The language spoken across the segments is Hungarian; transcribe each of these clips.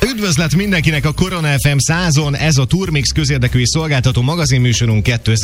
Üdvözlet mindenkinek a Korona FM 100-on, ez a Turmix közérdekű szolgáltató magazinműsorunk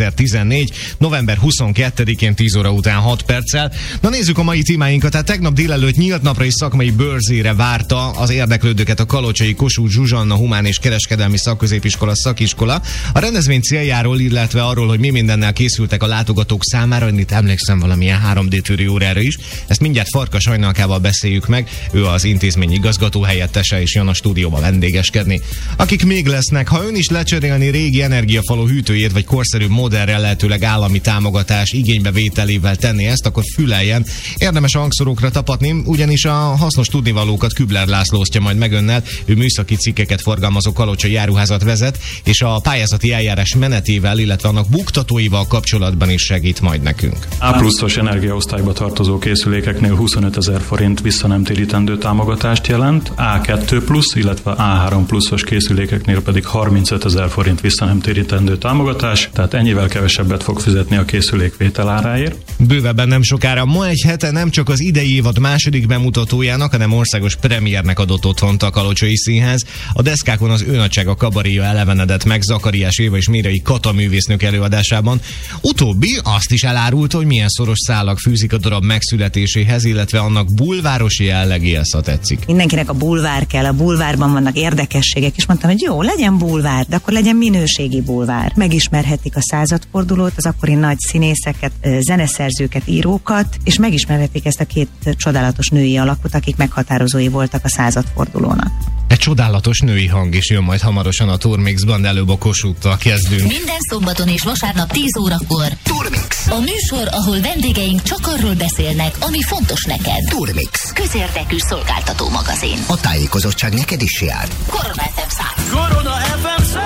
2014. november 22-én 10 óra után 6 perccel. Na nézzük a mai témáinkat. Tehát tegnap délelőtt nyílt napra és szakmai bőrzére várta az érdeklődőket a kalocsai Kossuth Zsuzsanna Humán és Kereskedelmi Szakközépiskola szakiskola. A rendezvény céljáról, illetve arról, hogy mi mindennel készültek a látogatók számára, én itt emlékszem valamilyen 3D tűrő órára is. Ezt mindjárt Farkas Ajnalkával beszéljük meg. Ő az intézmény igazgató helyettese és jön a stúdióba vendégeskedni. Akik még lesznek, ha ön is lecserélni régi energiafaló hűtőjét, vagy korszerű modellre, lehetőleg állami támogatás igénybevételével tenni ezt, akkor füleljen. Érdemes a hangszórókra tapatni, ugyanis a hasznos tudnivalókat Kübler László osztja majd meg önnel. Ő műszaki cikkeket forgalmazó kalocsai áruházat vezet, és a pályázati eljárás menetével, illetve annak buktatóival kapcsolatban is segít majd nekünk. A+-os energiaosztályba tartozó készülékeknél 25 000 forint visszanemtérítendő támogatást jelent, A2+, illetve A3+-os készülékeknél pedig 35 000 forint visszanemtérítendő támogatás, tehát ennyivel kevesebbet fog fizetni a készülék vételáráért. Bővebben nem sokára. Ma egy hete nem csak az idei évad második bemutatójának, hanem országos premiernek adott otthont a Kalocsai Színház. A deszkákon az Ő nagysága kabaréja elevenedett meg Zakariás Éva és Mérei Kata művésznök előadásában. Utóbbi azt is elárulta, hogy milyen szoros szálak fűzik a darab megszületéséhez, illetve annak bulvárosi jellegéhez, ha tetszik. Mindenkinek a bulvár kell, a bulvárban vannak érdekességek, és mondtam, hogy jó, legyen bulvár, de akkor legyen minőségi bulvár. Megismerhetik a századfordulót, az akkori nagy színészeket, zeneszerzőket, írókat, és megismerhetik ezt a két csodálatos női alakot, akik meghatározói voltak a századfordulónak. Egy csodálatos női hang is jön majd hamarosan a Turmixban, de előbb a Kossuth-tal kezdünk. Minden szombaton és vasárnap 10 órakor Turmix. A műsor, ahol vendégeink csak arról beszélnek, ami fontos neked. Turmix. Közérdekű szolgáltató magazin. A tájékozottság neked is jár. Korona FM 100. Korona FM 100.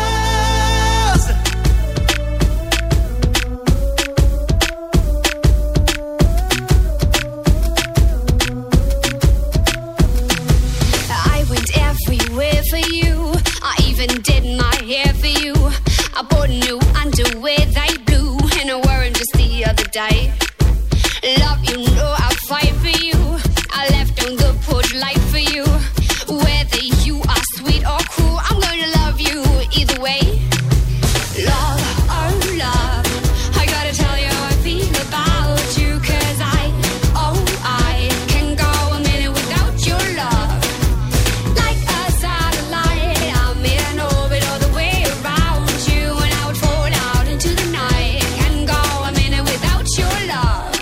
Everywhere for you, I even did my hair for you. I bought new underwear, they blue, and I wore them just the other day. Love, you know I'll fight for you. I left on the porch light for you. Whether you are sweet or cool, I'm gonna love you either way. Love, oh love, I gotta tell you how I feel about you, 'cause I can go a minute without your love. Like a satellite, I'm in orbit all the way around you, and I would fall out into the night. Can go a minute without your love.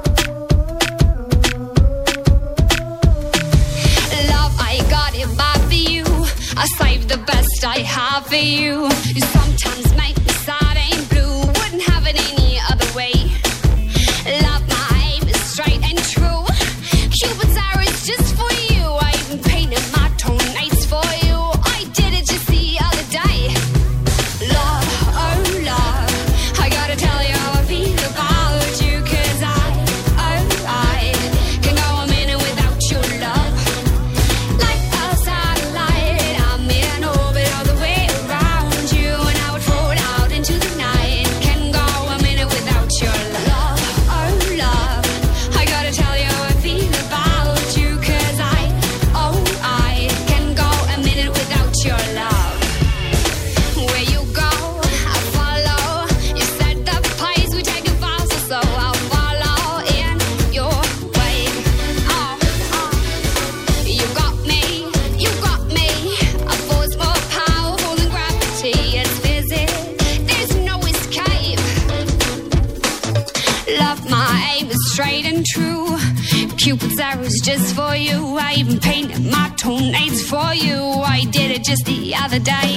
Love, I got it bad for you. I saved the best I have for you. You sometimes make me sad and blue. Wouldn't have it any other way. Love, my aim is straight and true. Cupid's arrow is just for you. I even painted my toenails for you. I did it just the other day. Love, oh love, I gotta tell you how I feel about you, 'cause I can go a minute without your love. Like a satellite, I'm in orbit all the way around you, and I would fall out into the night. Can go a minute without your love. Oh love, I gotta tell you how I feel about you, 'cause I can go a minute without your love. Where you go, I follow. You set the pace, we take it fast, so I'll follow in your way. You got me, a force more powerful than gravity. It's physics, there's no escape. Love, my aim is straight and true. Cupid's arrows just for you. I even painted my toenails for you. I did it just the other day.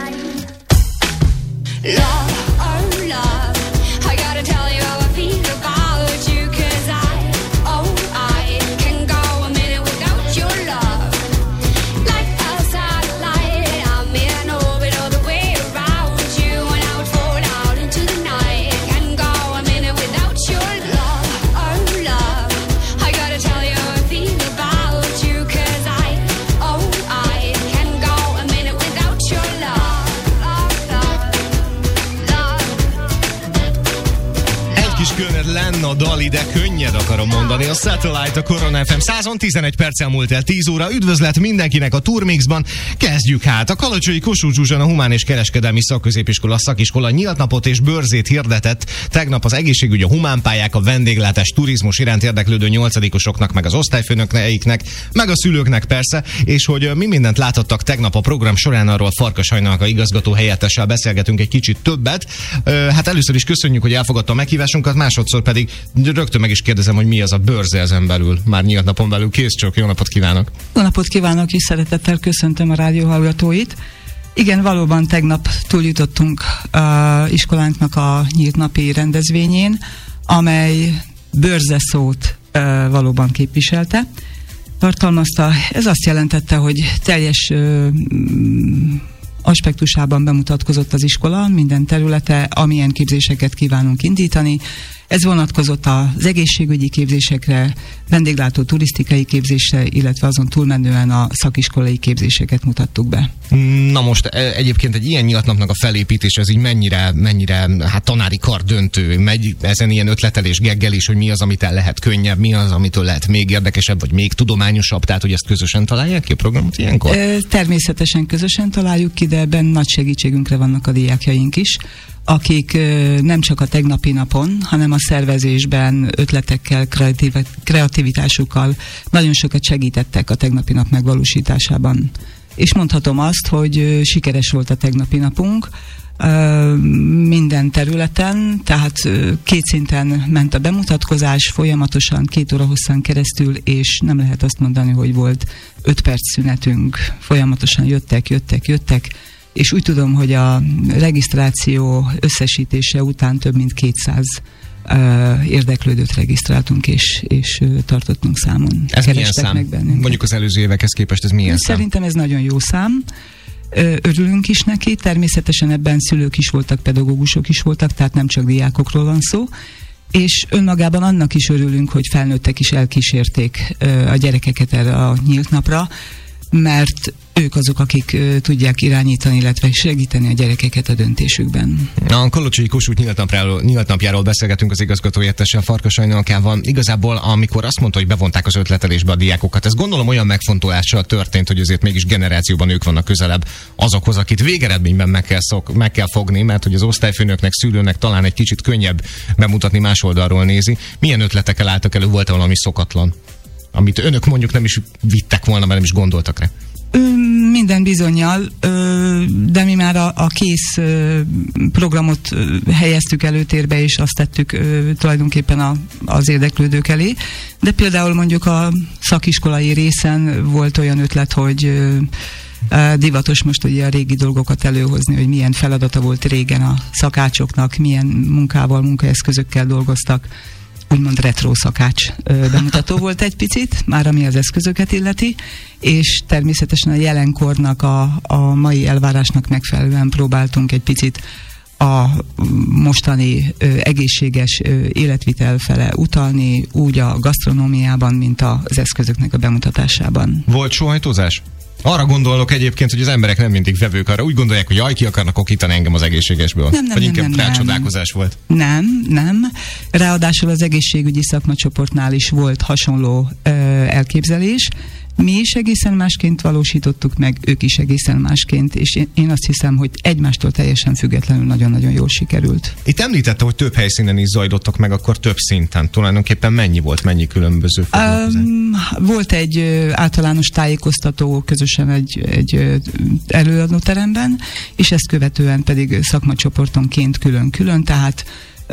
Love, oh love, I gotta tell you how I feel about you, 'cause I can go a minute without your love. Like a satellite, I'm in orbit all the way around you, and I would fall out into the night. Can go a minute without your love. Oh love, I gotta tell you how I feel about you, 'cause I can go a minute without your love. Egy kis könnyed lenne a dal ide, könnyed könnyed akarom mondani. A Satellite, a Korona FM 100-on 11 perccel múlt el 10 óra. Üdvözlet mindenkinek a Turmixban. Kezdjük hát. A Kalocsai Kossuth Zsuzsana Humán és Kereskedelmi Szakközépiskola szakiskola nyílt napot és bőrzét hirdetett. Tegnap az egészségügy, a humánpályák, a vendéglátás, turizmus iránt érdeklődő 8-osoknak, meg az osztályfőnöknek, meg a szülőknek persze, és hogy mi mindent láthattak tegnap a program során, arról Farkas Hajnalka igazgató helyettessel beszélgetünk egy kicsit többet. Hát először is köszönjük, hogy elfogadta a meghívásunkat, másodszor pedig rögtön meg is kérdezem, hogy mi az a bőrze ezen belül, már nyílt napon belül. Kész csak, jó napot kívánok! Jó napot kívánok, és szeretettel köszöntöm a rádió hallgatóit. Igen, valóban tegnap túljutottunk iskolánknak a nyílt napi rendezvényén, amely bőrze szót valóban képviselte. Tartalmazta, ez azt jelentette, hogy teljes aspektusában bemutatkozott az iskola, minden területe, amilyen képzéseket kívánunk indítani. Ez vonatkozott az egészségügyi képzésekre, vendéglátó turisztikai képzésre, illetve azon túlmenően a szakiskolai képzéseket mutattuk be. Na most egyébként egy ilyen nyílt napnak a felépítése, ez így mennyire hát tanári kar döntő, megy ezen ilyen ötletelés, geggelés, hogy mi az, amit el lehet könnyebb, mi az, amitől lehet még érdekesebb, vagy még tudományosabb, tehát hogy ezt közösen találják ki a programot ilyenkor? Természetesen közösen találjuk ki, de ebben nagy segítségünkre vannak a diákjaink is, akik nem csak a tegnapi napon, hanem a szervezésben, ötletekkel, kreativitásukkal nagyon sokat segítettek a tegnapi nap megvalósításában. És mondhatom azt, hogy sikeres volt a tegnapi napunk minden területen, tehát két szinten ment a bemutatkozás, folyamatosan 2 óra hosszan keresztül, és nem lehet azt mondani, hogy volt 5 perc szünetünk, folyamatosan jöttek, és úgy tudom, hogy a regisztráció összesítése után több mint 200 érdeklődőt regisztráltunk, és tartottunk számon. Ez milyen szám? Meg bennünket. Mondjuk az előző évekhez képest ez milyen szám? Szerintem ez nagyon jó szám. Örülünk is neki, természetesen ebben szülők is voltak, pedagógusok is voltak, tehát nem csak diákokról van szó, és önmagában annak is örülünk, hogy felnőttek is elkísérték a gyerekeket erre a nyílt napra, mert ők azok, akik tudják irányítani, illetve segíteni a gyerekeket a döntésükben. A Kalocsai Kossuth nyílt napjáról beszélgetünk az igazgatóhelyettessel, Farkas Hajnalkával. Igazából, amikor azt mondta, hogy bevonták az ötletelésbe a diákokat, ez gondolom olyan megfontolással történt, hogy azért mégis generációban ők vannak közelebb azokhoz, akit végeredményben meg kell fogni, mert hogy az osztályfőnöknek, szülőnek talán egy kicsit könnyebb bemutatni, más oldalról nézi. Milyen ötletekkel álltak elő, volt valami szokatlan, amit önök mondjuk nem is vittek volna, mert nem is gondoltak rá? Minden bizonnyal, de mi már a kész programot helyeztük előtérbe, és azt tettük tulajdonképpen az érdeklődők elé. De például mondjuk a szakiskolai részen volt olyan ötlet, hogy divatos most ugye a régi dolgokat előhozni, hogy milyen feladata volt régen a szakácsoknak, milyen munkaeszközökkel dolgoztak. Úgymond retro szakács bemutató volt egy picit, már ami az eszközöket illeti, és természetesen a jelenkornak, a mai elvárásnak megfelelően próbáltunk egy picit a mostani egészséges életvitel fele utalni, úgy a gasztronómiában, mint az eszközöknek a bemutatásában. Volt sóhajtozás? Arra gondolok egyébként, hogy az emberek nem mindig vevők arra. Úgy gondolják, hogy jaj, ki akarnak okítani engem az egészségesből. Vagy inkább rácsodálkozás volt. Nem. Ráadásul az egészségügyi szakmacsoportnál is volt hasonló elképzelés. Mi is egészen másként valósítottuk meg, ők is egészen másként, és én azt hiszem, hogy egymástól teljesen függetlenül nagyon-nagyon jól sikerült. Itt említette, hogy több helyszínen is zajlottak meg, akkor több szinten. Tulajdonképpen mennyi különböző foglalkozás? Volt egy általános tájékoztató közösen egy előadóteremben, és ezt követően pedig szakmacsoportonként külön-külön, tehát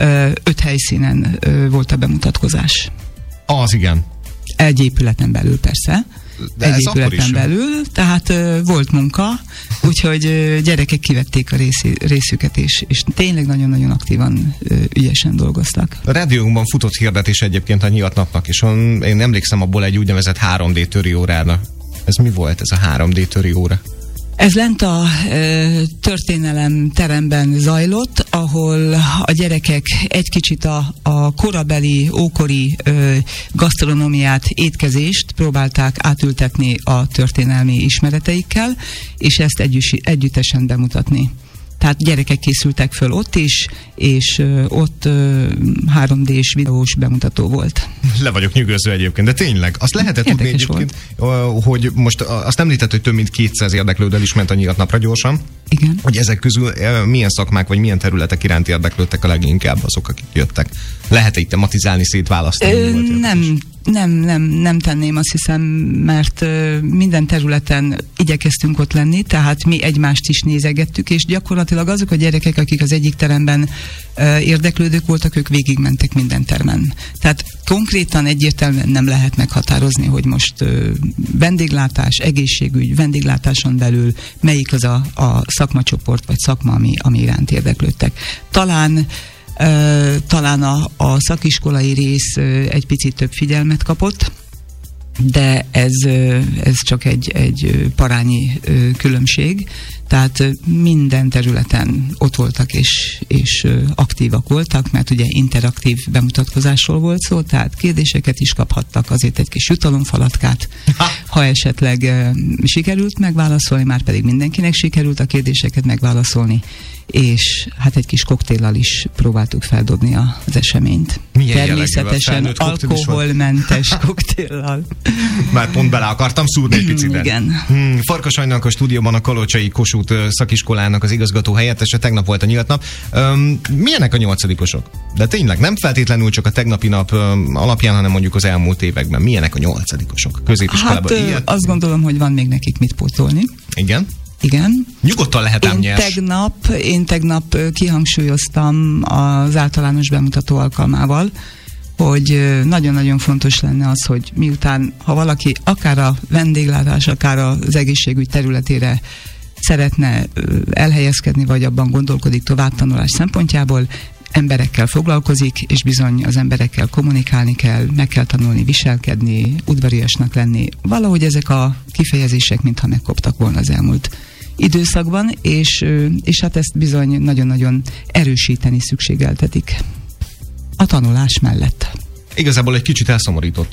5 helyszínen volt a bemutatkozás. Az igen. Egy épületen belül persze. Egy épületen belül, tehát volt munka, úgyhogy gyerekek kivették a részüket, és tényleg nagyon-nagyon aktívan, ügyesen dolgoztak. A rádiónkban futott hirdetés egyébként a nyílt napnak, és én emlékszem abból egy úgynevezett 3D töri órára. Ez mi volt ez a 3D töri óra? Ez lent a történelem teremben zajlott, ahol a gyerekek egy kicsit a korabeli, ókori gasztronómiát, étkezést próbálták átültetni a történelmi ismereteikkel, és ezt együttesen bemutatni. Tehát gyerekek készültek föl ott is, és ott 3D-s videós bemutató volt. Le vagyok nyugodva egyébként, de tényleg, azt lehetett tudni egyébként, hogy most azt említett, hogy több mint 200 érdeklődő is ment a nyílt napra gyorsan. Igen. Hogy ezek közül milyen szakmák, vagy milyen területek iránt érdeklődtek a leginkább azok, akik jöttek? Lehet-e itt tematizálni, szétválasztani? Nem tenném, azt hiszem, mert minden területen igyekeztünk ott lenni, tehát mi egymást is nézegettük, és gyakorlatilag azok a gyerekek, akik az egyik teremben érdeklődők voltak, ők végigmentek minden termen. Tehát konkrétan egyértelműen nem lehet meghatározni, hogy most vendéglátás, egészségügy, vendéglátáson belül melyik az a szakmacsoport, vagy szakma, ami iránt érdeklődtek. Talán a szakiskolai rész egy picit több figyelmet kapott, de ez csak egy parányi különbség. Tehát minden területen ott voltak és aktívak voltak, mert ugye interaktív bemutatkozásról volt szó, tehát kérdéseket is kaphattak, azért egy kis jutalomfalatkát, ha esetleg sikerült megválaszolni, már pedig mindenkinek sikerült a kérdéseket megválaszolni, és hát egy kis koktéllal is próbáltuk feldobni az eseményt. Milyen természetesen alkoholmentes koktéllal. Már pont bele akartam szúrni egy picit. Igen. Farkas Anynak a stúdióban a Kalocsai Kossuth szakiskolának az igazgató helyettese, tegnap volt a nyílt nap. Milyenek a 8-osok? De tényleg nem feltétlenül csak a tegnapi nap alapján, hanem mondjuk az elmúlt években. Milyenek a 8-osok? Középiskolában ilyet? Azt gondolom, hogy van még nekik mit pótolni. Igen? Igen. Nyugodtan lehet ám nyers. Én tegnap kihangsúlyoztam az általános bemutató alkalmával, hogy nagyon-nagyon fontos lenne az, hogy miután, ha valaki akár a vendéglátás, akár az egészségügy területére szeretne elhelyezkedni, vagy abban gondolkodik továbbtanulás szempontjából, emberekkel foglalkozik, és bizony az emberekkel kommunikálni kell, meg kell tanulni, viselkedni, udvariasnak lenni. Valahogy ezek a kifejezések mintha megkoptak volna az elmúlt időszakban, és hát ezt bizony nagyon-nagyon erősíteni szükségeltetik a tanulás mellett. Igazából egy kicsit elszomorított.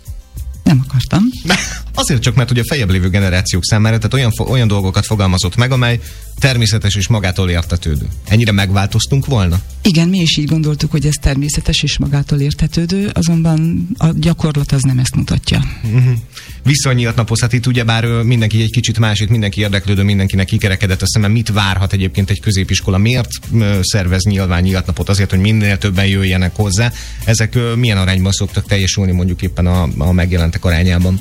Nem akartam. Azért csak, mert ugye a feljebb lévő generációk számára, tehát olyan dolgokat fogalmazott meg, amely természetes és magától értetődő. Ennyire megváltoztunk volna? Igen, mi is így gondoltuk, hogy ez természetes és magától értetődő, azonban a gyakorlat az nem ezt mutatja. Vissza a nyílt naphoz, hát itt ugyebár mindenki egy kicsit másik, mindenki érdeklődő, mindenkinek kikerekedett a szeme. Mit várhat egyébként egy középiskola? Miért szervez nyilván nyílt napot? Azért, hogy minél többen jöjjenek hozzá. Ezek milyen arányban szoktak teljesülni mondjuk éppen a megjelentek arányában?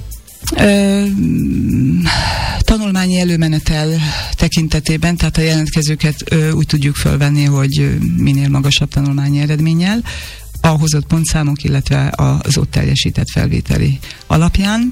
Tanulmányi előmenetel tekintetében, tehát a jelentkezőket úgy tudjuk fölvenni, hogy minél magasabb tanulmányi eredménnyel, a hozott pontszámok, illetve az ott teljesített felvételi alapján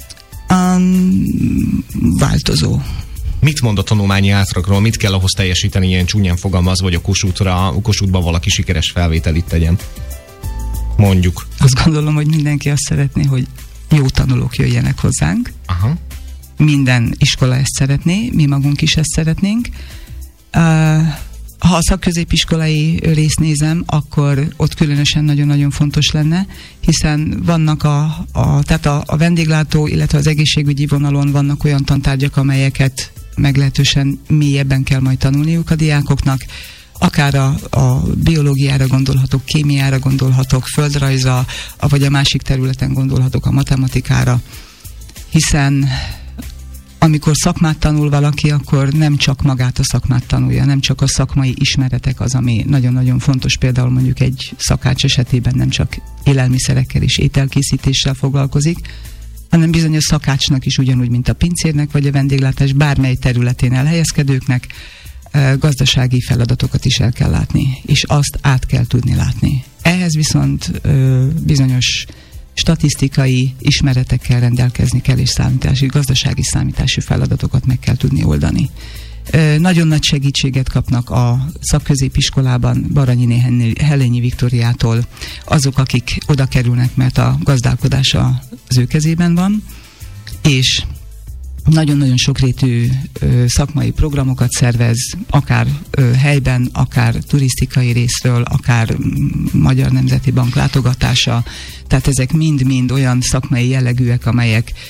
változó. Mit mond a tanulmányi átlagról? Mit kell ahhoz teljesíteni, ilyen csúnyán fogalmaz, vagy a Kossuthban valaki sikeres felvételit tegyen? Mondjuk. Azt gondolom, hogy mindenki azt szeretné, hogy jó tanulók jöjjenek hozzánk. Aha. Minden iskola ezt szeretné, mi magunk is ezt szeretnénk. Ha a szakközépiskolai részt nézem, akkor ott különösen nagyon-nagyon fontos lenne, hiszen vannak tehát a vendéglátó, illetve az egészségügyi vonalon vannak olyan tantárgyak, amelyeket meglehetősen mélyebben kell majd tanulniuk a diákoknak. Akár a biológiára gondolhatok, kémiára gondolhatok, földrajza, vagy a másik területen gondolhatok a matematikára, hiszen amikor szakmát tanul valaki, akkor nem csak magát a szakmát tanulja, nem csak a szakmai ismeretek az, ami nagyon-nagyon fontos, például mondjuk egy szakács esetében nem csak élelmiszerekkel és ételkészítéssel foglalkozik, hanem bizony a szakácsnak is ugyanúgy, mint a pincérnek, vagy a vendéglátás bármely területén elhelyezkedőknek gazdasági feladatokat is el kell látni, és azt át kell tudni látni. Ehhez viszont bizonyos statisztikai ismeretekkel rendelkezni kell, és gazdasági számítási feladatokat meg kell tudni oldani. Nagyon nagy segítséget kapnak a szakközépiskolában Baranyi Helényi Viktóriától azok, akik oda kerülnek, mert a gazdálkodás az ő kezében van, és nagyon-nagyon sokrétű szakmai programokat szervez, akár helyben, akár turisztikai részről, akár Magyar Nemzeti Bank látogatása. Tehát ezek mind-mind olyan szakmai jellegűek, amelyek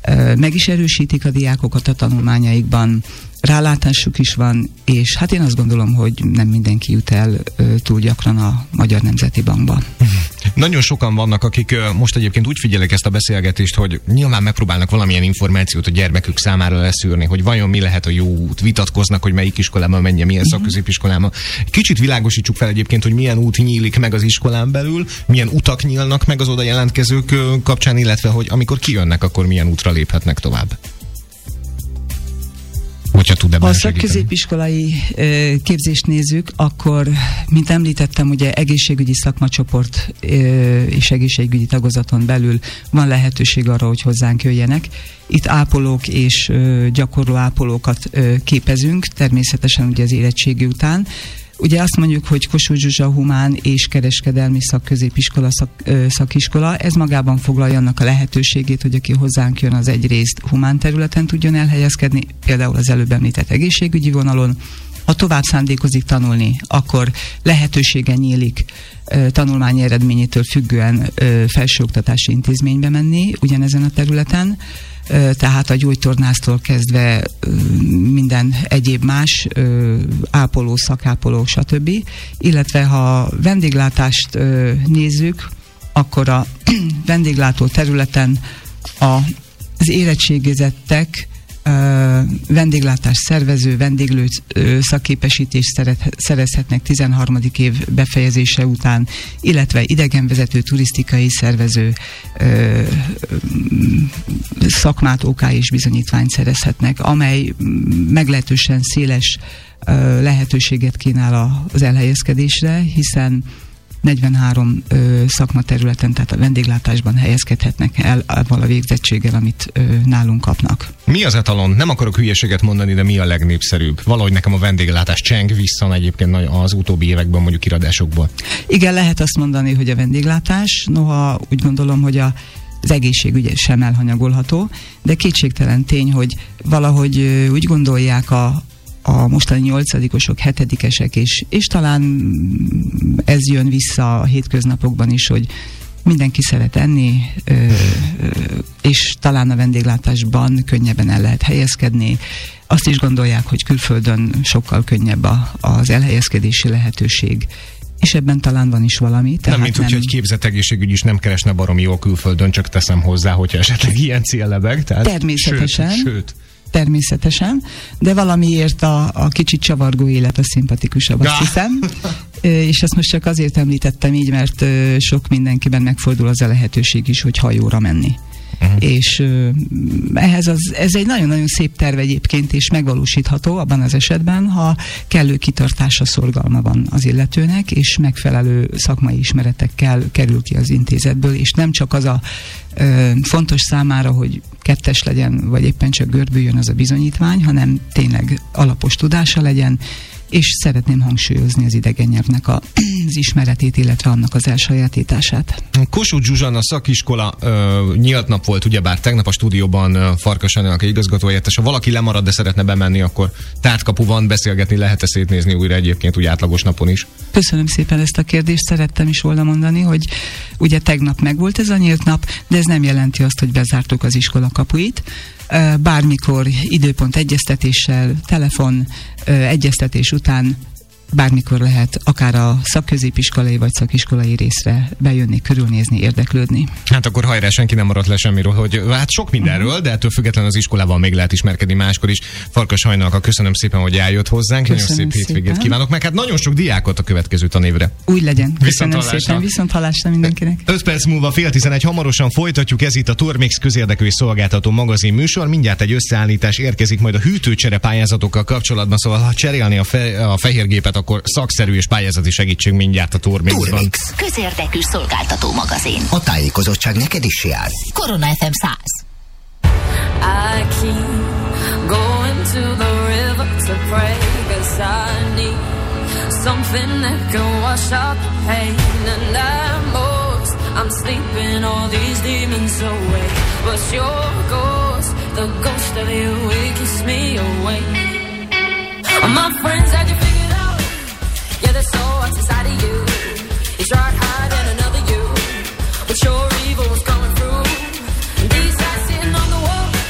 meg is erősítik a diákokat a tanulmányaikban, rálátásuk is van, és hát én azt gondolom, hogy nem mindenki jut el túl gyakran a Magyar Nemzeti Bankba. Nagyon sokan vannak, akik most egyébként úgy figyelek ezt a beszélgetést, hogy nyilván megpróbálnak valamilyen információt a gyermekük számára leszűrni, hogy vajon mi lehet a jó út, vitatkoznak, hogy melyik iskolába menjen, milyen szakközépiskolába. Kicsit világosítsuk fel egyébként, hogy milyen út nyílik meg az iskolán belül, milyen utak nyílnak meg az oda jelentkezők kapcsán, illetve hogy amikor kijönnek, akkor milyen útra léphetnek tovább. Ha a szakközépiskolai képzést nézzük, akkor, mint említettem, ugye egészségügyi szakmacsoport és egészségügyi tagozaton belül van lehetőség arra, hogy hozzánk jöjjenek. Itt ápolók és gyakorló ápolókat képezünk, természetesen ugye az érettségi után. Ugye azt mondjuk, hogy Kossuth Zsuzsa humán és kereskedelmi szakközépiskola szakiskola, ez magában foglalja annak a lehetőségét, hogy aki hozzánk jön, az egyrészt humán területen tudjon elhelyezkedni, például az előbb említett egészségügyi vonalon. Ha tovább szándékozik tanulni, akkor lehetősége nyílik tanulmányi eredményétől függően felsőoktatási intézménybe menni ugyanezen a területen, tehát a gyógytornásztól kezdve minden egyéb más, ápoló, szakápoló, stb. Illetve ha vendéglátást nézzük, akkor a vendéglátó területen az érettségizettek vendéglátás szervező, vendéglő szakképesítést szerezhetnek 13. év befejezése után, illetve idegenvezető, turisztikai szervező szakmát, OK és bizonyítványt szerezhetnek, amely meglehetősen széles lehetőséget kínál az elhelyezkedésre, hiszen 43 szakmaterületen, tehát a vendéglátásban helyezkedhetnek el avval a végzettséggel, amit nálunk kapnak. Mi az etalon? Nem akarok hülyeséget mondani, de mi a legnépszerűbb? Valahogy nekem a vendéglátás cseng vissza egyébként az utóbbi években, mondjuk kiradásokból. Igen, lehet azt mondani, hogy a vendéglátás, noha úgy gondolom, hogy az egészségügy sem elhanyagolható, de kétségtelen tény, hogy valahogy úgy gondolják a mostani 8-osok, 7-esek, és talán ez jön vissza a hétköznapokban is, hogy mindenki szeret enni, és talán a vendéglátásban könnyebben el lehet helyezkedni. Azt is gondolják, hogy külföldön sokkal könnyebb az elhelyezkedési lehetőség, és ebben talán van is valami. Nem, mint úgy, hogy képzett egészségügy is nem keresne baromi jól külföldön, csak teszem hozzá, hogyha esetleg ilyen cél lebeg. Természetesen. Sőt. Természetesen, de valamiért a kicsit csavargó élet a szimpatikusabb, azt hiszem. És ezt most csak azért említettem így, mert sok mindenkiben megfordul az a lehetőség is, hogy hajóra menni. És ez egy nagyon-nagyon szép terv egyébként, és megvalósítható abban az esetben, ha kellő kitartása, szorgalma van az illetőnek, és megfelelő szakmai ismeretekkel kerül ki az intézetből, és nem csak az a fontos számára, hogy 2-es legyen, vagy éppen csak görbüljön az a bizonyítvány, hanem tényleg alapos tudása legyen, és szeretném hangsúlyozni az idegen nyelvnek az ismeretét, illetve annak az elsajátítását. Kossuth Zsuzsanna szakiskola nyílt nap volt, ugyebár tegnap a stúdióban Farkas Anna igazgatóhelyettes. Ha valaki lemarad, de szeretne bemenni, akkor tártkapu van, beszélgetni lehet-e, szétnézni újra egyébként úgy átlagos napon is? Köszönöm szépen ezt a kérdést, szerettem is volna mondani, hogy ugye tegnap megvolt ez a nyílt nap, de ez nem jelenti azt, hogy bezártuk az iskola kapuit. Bármikor időpont egyeztetéssel, telefon egyeztetés után bármikor lehet akár a szakközépiskolai vagy szakiskolai részre bejönni, körülnézni, érdeklődni. Hát akkor hajrá, senki nem maradt le semmiről, hogy hát sok mindenről, de ettől függetlenül az iskolával még lehet ismerkedni máskor is. Farkas Hajnalka, köszönöm szépen, hogy eljött hozzánk. Köszönöm, nagyon szép hétvégét kívánok, meg hát nagyon sok diákot a következő tanévre. Úgy legyen. Köszönöm szépen, viszont hallásra mindenkinek. 5 perc múlva 10:30 hamarosan folytatjuk, ez itt a Turmix közérdekű és szolgáltató magazin műsor. Mindjárt egy összeállítás érkezik majd a hűtőcsere pályázatokkal kapcsolatban, szóval ha cserélni a fehérgépet, akkor szakszerű és pályázati segítség mindjárt a Turmixban. Turmix, közérdekű szolgáltató magazin. A tájékozottság neked is jár. Korona FM 100. I keep going to the river to pray, 'cause I need something that can wash out the pain. And I'm sleeping all these demons away, but your ghost, the ghost of you, it keeps me awake. My friends had you figured out, yeah, there's so what's inside of you. You tried hiding another you, but your evil was coming through. And these eyes sitting on the wall,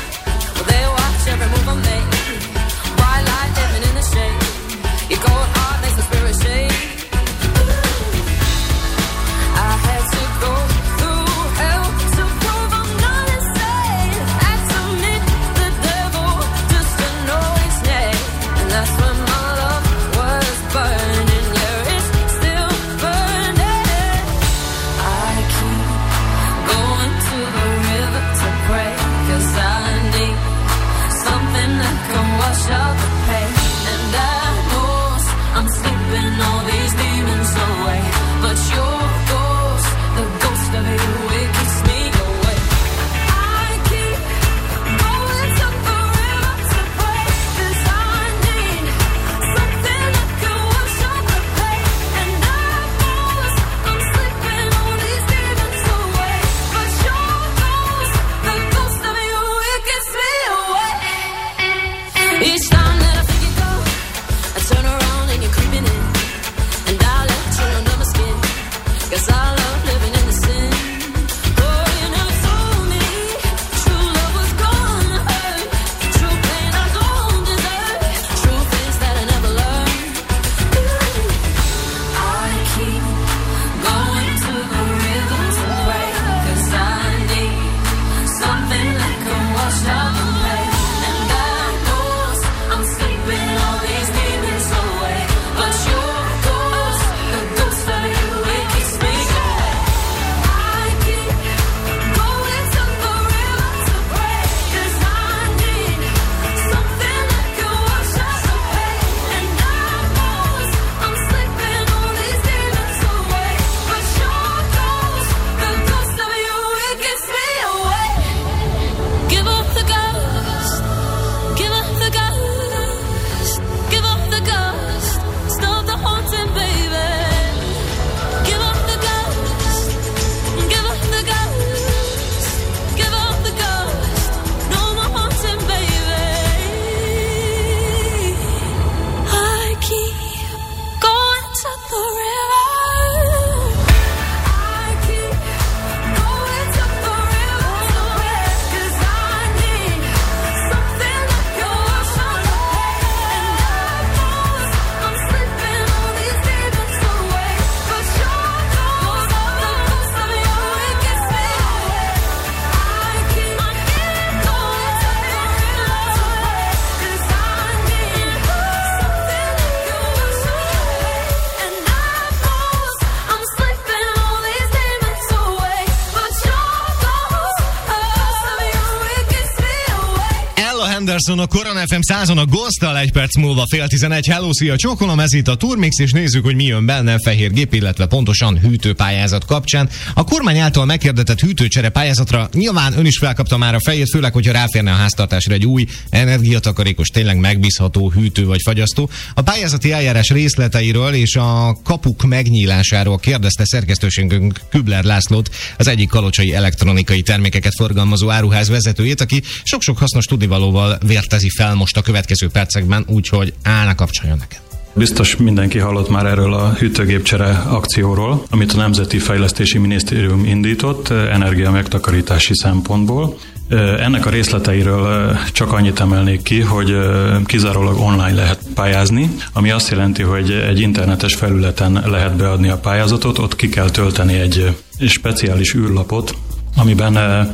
Anderson, a Korona FM 100-on a Ghosttal, 1 perc múlva 10:11. Hello, szia, csókolom, ez itt a Turmix, és nézzük, hogy mi jön benne fehér gép, illetve pontosan hűtőpályázat kapcsán. A kormány által meghirdetett hűtőcsere pályázatra nyilván ön is felkapta már a fejét, főleg, hogyha ráférne a háztartásra egy új, energiatakarékos, tényleg megbízható hűtő vagy fagyasztó. A pályázati eljárás részleteiről és a kapuk megnyílásáról kérdezte szerkesztőségünk Kübler Lászlót, az egyik kalocsai elektronikai termékeket forgalmazó áruház vezetőjét, aki sok-sok hasznos tudnivalóval vértezi fel most a következő percekben, úgyhogy állna, kapcsoljon neked. Biztos mindenki hallott már erről a hűtőgépcsere akcióról, amit a Nemzeti Fejlesztési Minisztérium indított energia megtakarítási szempontból. Ennek a részleteiről csak annyit emelnék ki, hogy kizárólag online lehet pályázni, ami azt jelenti, hogy egy internetes felületen lehet beadni a pályázatot, ott ki kell tölteni egy speciális űrlapot, amiben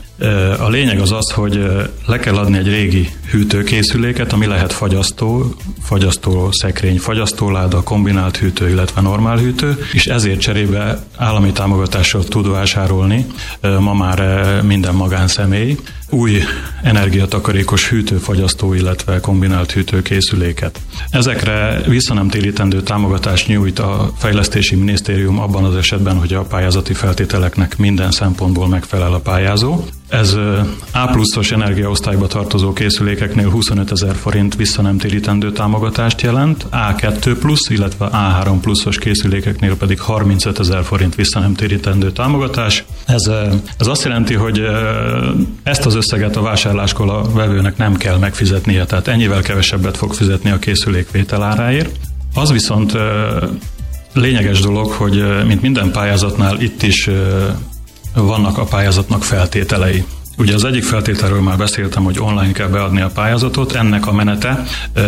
a lényeg az, hogy le kell adni egy régi hűtőkészüléket, ami lehet fagyasztó szekrény, fagyasztóláda, kombinált hűtő, illetve normál hűtő, és ezért cserébe állami támogatással tud vásárolni ma már minden magánszemély új energiatakarékos hűtőfagyasztó, illetve kombinált hűtőkészüléket. Ezekre visszanemtérítendő támogatást nyújt a Fejlesztési Minisztérium abban az esetben, hogy a pályázati feltételeknek minden szempontból megfelel a pályázó. Ez A+-os energiaosztályba tartozó készülékeknél 25 000 forint visszanemtérítendő támogatást jelent, A2+, illetve A3+-os készülékeknél pedig 35 000 forint visszanemtérítendő támogatás. Ez azt jelenti, hogy ezt az összeget a vásárláskor a vevőnek nem kell megfizetnie, tehát ennyivel kevesebbet fog fizetni a készülék vételáráért. Az viszont lényeges dolog, hogy mint minden pályázatnál itt is vannak a pályázatnak feltételei. Ugye az egyik feltételről már beszéltem, hogy online kell beadni a pályázatot, ennek a menete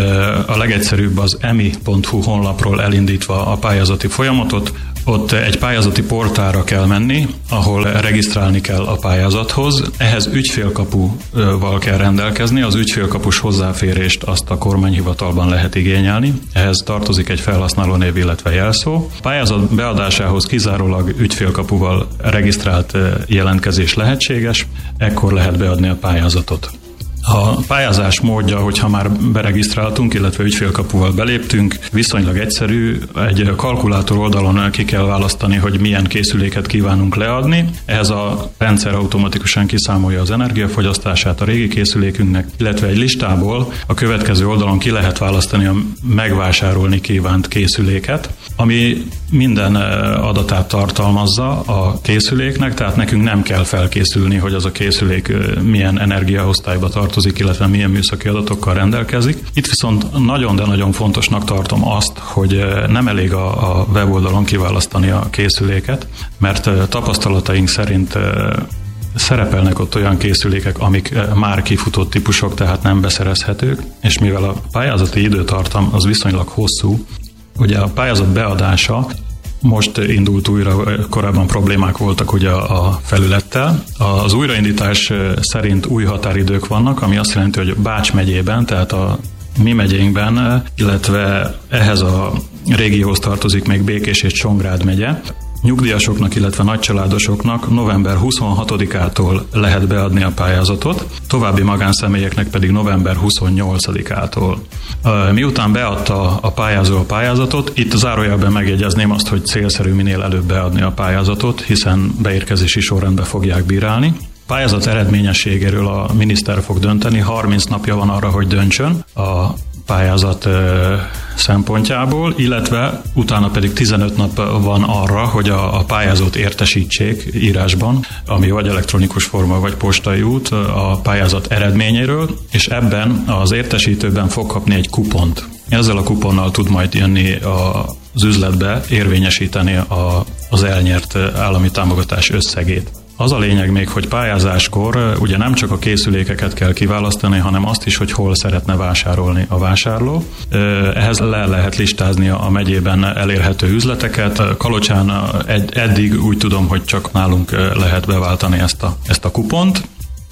a legegyszerűbb az emi.hu honlapról elindítva a pályázati folyamatot. Ott egy pályázati portálra kell menni, ahol regisztrálni kell a pályázathoz. Ehhez ügyfélkapuval kell rendelkezni, az ügyfélkapus hozzáférést azt a kormányhivatalban lehet igényelni. Ehhez tartozik egy felhasználónév, illetve jelszó. A pályázat beadásához kizárólag ügyfélkapuval regisztrált jelentkezés lehetséges, ekkor lehet beadni a pályázatot. A pályázás módja, hogyha már beregisztráltunk, illetve ügyfélkapuval beléptünk, viszonylag egyszerű. Egy kalkulátor oldalon ki kell választani, hogy milyen készüléket kívánunk leadni. Ehhez a rendszer automatikusan kiszámolja az energiafogyasztását a régi készülékünknek, illetve egy listából a következő oldalon ki lehet választani a megvásárolni kívánt készüléket, ami minden adatát tartalmazza a készüléknek, tehát nekünk nem kell felkészülni, hogy az a készülék milyen energiaosztályba tartozik, illetve milyen műszaki adatokkal rendelkezik. Itt viszont nagyon, de nagyon fontosnak tartom azt, hogy nem elég a weboldalon kiválasztani a készüléket, mert tapasztalataink szerint szerepelnek ott olyan készülékek, amik már kifutott típusok, tehát nem beszerezhetők, és mivel a pályázati időtartam az viszonylag hosszú, ugye a pályázat beadása most indult újra, korábban problémák voltak ugye a felülettel. Az újraindítás szerint új határidők vannak, ami azt jelenti, hogy Bács megyében, tehát a mi megyénkben, illetve ehhez a régióhoz tartozik még Békés és Csongrád megye. Nyugdíjasoknak, illetve nagycsaládosoknak november 26-ától lehet beadni a pályázatot, további magánszemélyeknek pedig november 28-ától. Miután beadta a pályázó a pályázatot, itt zárójelben megjegyezném azt, hogy célszerű minél előbb beadni a pályázatot, hiszen beérkezési sorrendbe fogják bírálni. Pályázat eredményességéről a miniszter fog dönteni, 30 napja van arra, hogy döntsön a pályázat szempontjából, illetve utána pedig 15 nap van arra, hogy a pályázót értesítsék írásban, ami vagy elektronikus forma, vagy postai út a pályázat eredményéről, és ebben az értesítőben fog kapni egy kupont. Ezzel a kuponnal tud majd jönni az üzletbe érvényesíteni az elnyert állami támogatás összegét. Az a lényeg még, hogy pályázáskor ugye nem csak a készülékeket kell kiválasztani, hanem azt is, hogy hol szeretne vásárolni a vásárló. Ehhez le lehet listázni a megyében elérhető üzleteket. Kalocsán eddig úgy tudom, hogy csak nálunk lehet beváltani ezt a kupont.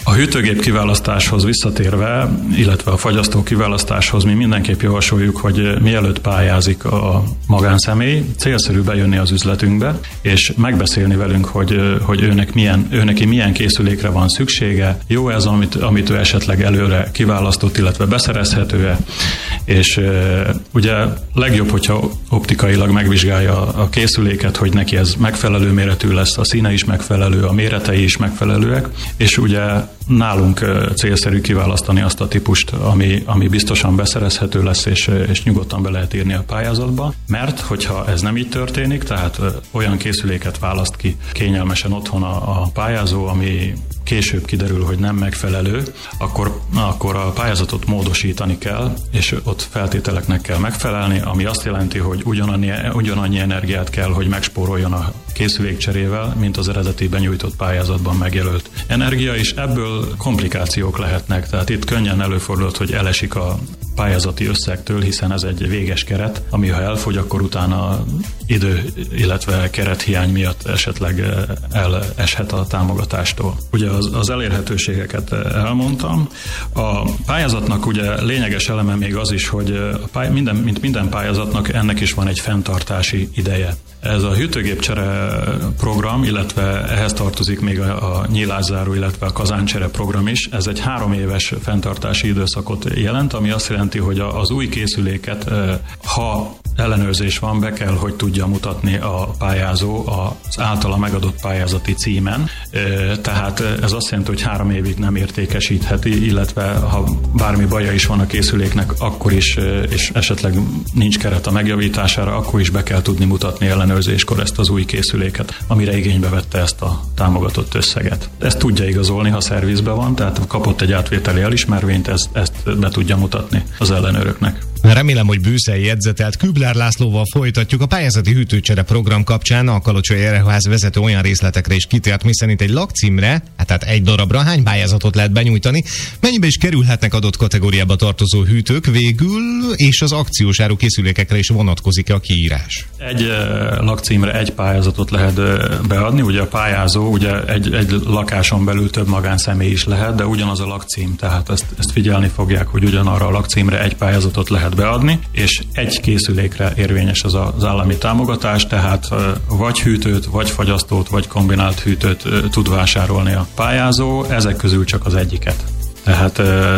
A hűtőgép kiválasztáshoz visszatérve, illetve a fagyasztó kiválasztáshoz mi mindenképp javasoljuk, hogy mielőtt pályázik a magánszemély, célszerű bejönni az üzletünkbe, és megbeszélni velünk, hogy ő neki milyen készülékre van szüksége, jó ez, amit ő esetleg előre kiválasztott, illetve beszerezhető-e, és ugye legjobb, hogyha optikailag megvizsgálja a készüléket, hogy neki ez megfelelő méretű lesz, a színe is megfelelő, a méretei is megfelelőek, és ugye nálunk célszerű kiválasztani azt a típust, ami biztosan beszerezhető lesz, és nyugodtan be lehet írni a pályázatba, mert hogyha ez nem így történik, tehát olyan készüléket választ ki kényelmesen otthon a pályázó, ami később kiderül, hogy nem megfelelő, akkor a pályázatot módosítani kell, és ott feltételeknek kell megfelelni, ami azt jelenti, hogy ugyanannyi energiát kell, hogy megspóroljon a készülékcserével, mint az eredeti benyújtott pályázatban megjelölt energia, és ebből komplikációk lehetnek. Tehát itt könnyen előfordulhat, hogy elesik a pályázati összegtől, hiszen ez egy véges keret, ami ha elfogy, akkor utána idő, illetve kerethiány miatt esetleg eleshet a támogatástól. Ugye az elérhetőségeket elmondtam. A pályázatnak ugye lényeges eleme még az is, hogy mint minden pályázatnak ennek is van egy fenntartási ideje. Ez a hűtőgépcsere program, illetve ehhez tartozik még a nyílászáró, illetve a kazáncsere program is. Ez egy 3 éves fenntartási időszakot jelent, ami azt jelenti, hogy az új készüléket, ha ellenőrzés van, be kell, hogy tudja mutatni a pályázó az általa megadott pályázati címen. Tehát ez azt jelenti, hogy 3 évig nem értékesítheti, illetve ha bármi baja is van a készüléknek, akkor is, és esetleg nincs keret a megjavítására, akkor is be kell tudni mutatni ellenőrzéskor ezt az új készüléket, amire igénybe vette ezt a támogatott összeget. Ezt tudja igazolni, ha szervizben van, tehát kapott egy átvételi elismervényt, ezt be tudja mutatni az ellenőröknek. Remélem, hogy bőszen jegyzetelt. Kübler Lászlóval folytatjuk. A pályázati hűtőcsere program kapcsán a Kalocsai Ereház vezető olyan részletekre is kitért, miszerint egy lakcímre, tehát egy darabra hány pályázatot lehet benyújtani, mennyibe is kerülhetnek adott kategóriába tartozó hűtők végül, és az akciós áru készülékekre is vonatkozik-e a kiírás? Egy lakcímre egy pályázatot lehet beadni, ugye a pályázó, ugye egy lakáson belül több magánszemély is lehet, de ugyanaz a lakcím, tehát ezt figyelni fogják, hogy ugyanarra a lakcímre egy pályázatot lehet beadni, és egy készülékre érvényes az állami támogatás, tehát vagy hűtőt, vagy fagyasztót, vagy kombinált hűtőt tud vásárolni a pályázó, ezek közül csak az egyiket. Tehát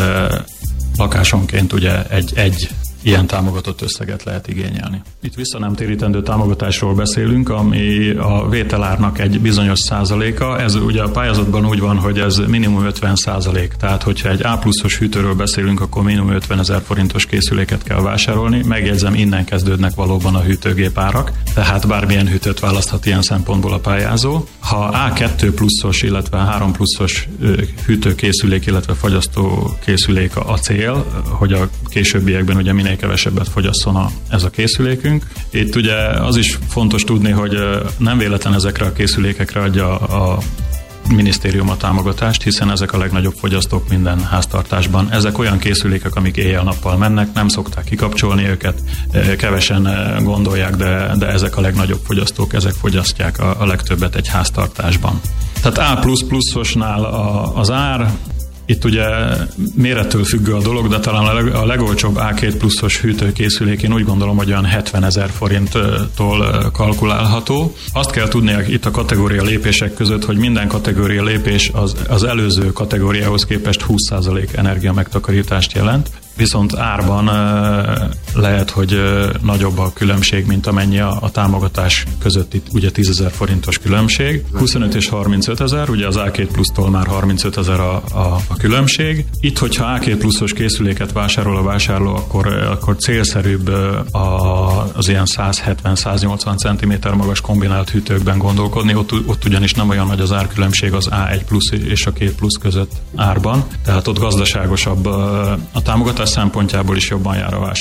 lakásonként ugye egy ilyen támogatott összeget lehet igényelni. Itt visszanemtérítendő támogatásról beszélünk, ami a vételárnak egy bizonyos százaléka. Ez ugye a pályázatban úgy van, hogy ez minimum 50%. Tehát, hogyha egy A+-os hűtőről beszélünk, akkor minimum 50 000 forintos készüléket kell vásárolni. Megjegyzem, innen kezdődnek valóban a hűtőgép árak, tehát bármilyen hűtőt választhat ilyen szempontból a pályázó. Ha A2+-os, illetve A3+-os hűtőkészülék, illetve fagyasztó készülék a cél, hogy a későbbiekben ugye minél kevesebbet fogyasszon ez a készülékünk. Itt ugye az is fontos tudni, hogy nem véletlen ezekre a készülékekre adja a minisztérium a támogatást, hiszen ezek a legnagyobb fogyasztók minden háztartásban. Ezek olyan készülékek, amik éjjel-nappal mennek, nem szokták kikapcsolni őket, kevesen gondolják, de ezek a legnagyobb fogyasztók, ezek fogyasztják a legtöbbet egy háztartásban. Tehát A++-osnál az ár, itt ugye mérettől függő a dolog, de talán a legolcsóbb A2+-os hűtőkészülék, én úgy gondolom, hogy olyan 70 000 forinttól kalkulálható. Azt kell tudni itt a kategória lépések között, hogy minden kategória lépés az előző kategóriához képest 20% energia megtakarítást jelent. Viszont árban lehet, hogy nagyobb a különbség, mint amennyi a támogatás között, itt ugye 10 000 forintos különbség. 25 és 35 000, ugye az A2+-tól már 35 000 a különbség. Itt, hogyha A2+-os készüléket vásárol a vásárló, akkor célszerűbb az ilyen 170-180 cm magas kombinált hűtőkben gondolkodni, ott ugyanis nem olyan nagy az árkülönbség az A1+ és a 2+ között árban, tehát ott gazdaságosabb a támogatás szempontjából is jobban jár a vásárló, illetve